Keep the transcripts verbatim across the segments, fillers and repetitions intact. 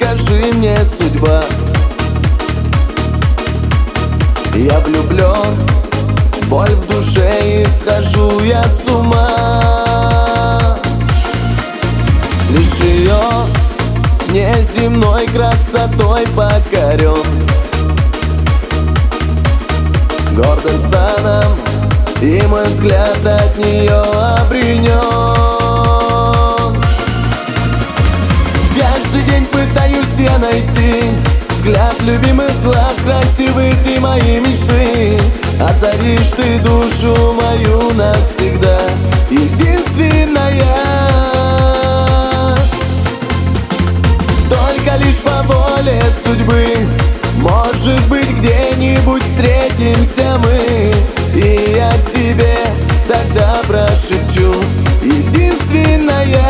скажи мне, судьба. Я влюблен, боль в душе, и схожу я с ума. Лишь ее неземной красотой покорен, гордым станом, и мой взгляд от нее обренен. Каждый день пытаюсь я найти взгляд любимых глаз, красивых и мои мечты. Озаришь ты душу мою навсегда, единственная. Только лишь по воле судьбы, может быть, где-нибудь встретимся мы, и я тебе тогда прошепчу: единственная.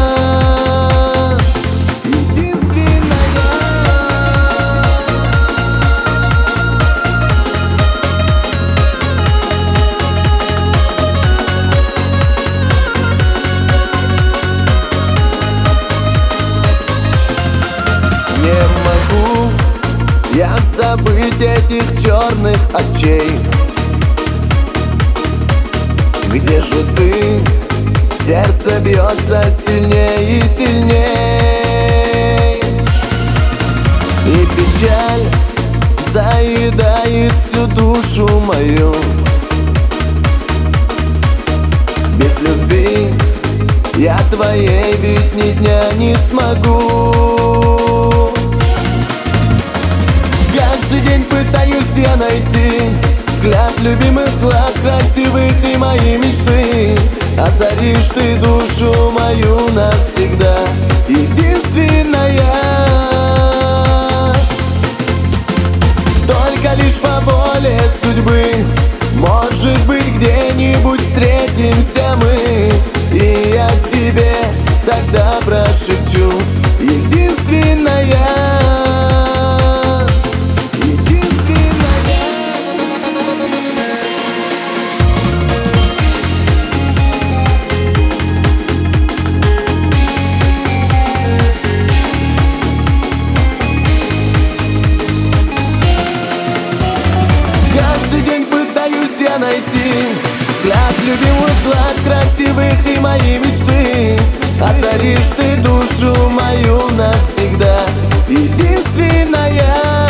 Не могу я забыть этих черных очей. Где же ты? Сердце бьется сильней и сильней, и печаль заедает всю душу мою. Без любви я твоей ведь ни дня не смогу. Каждый день пытаюсь я найти взгляд любимых глаз, красивых и мои мечты. Озаришь ты душу мою навсегда, единственная. Только лишь по воле судьбы, может быть, где-нибудь встретимся мы, и я тебе тогда прошепчу: единственная. Каждый день пытаюсь я найти взгляд любимых глаз, красивых и мои мечты. Озаришь ты душу мою навсегда, единственная.